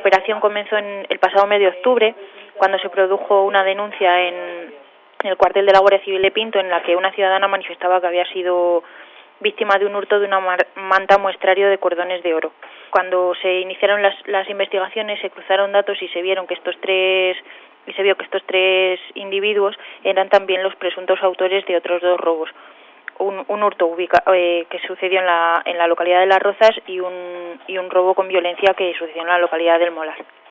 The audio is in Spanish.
operación comenzó el pasado mes de octubre, cuando se produjo una denuncia en el cuartel de la Guardia Civil de Pinto, en la que una ciudadana manifestaba que había sido víctima de un hurto de una manta muestrario de cordones de oro. Cuando se iniciaron las investigaciones, se cruzaron datos y se vio que estos tres individuos eran también los presuntos autores de otros 2 robos. Un hurto que sucedió en la localidad de Las Rozas y un robo con violencia que sucedió en la localidad del Molar.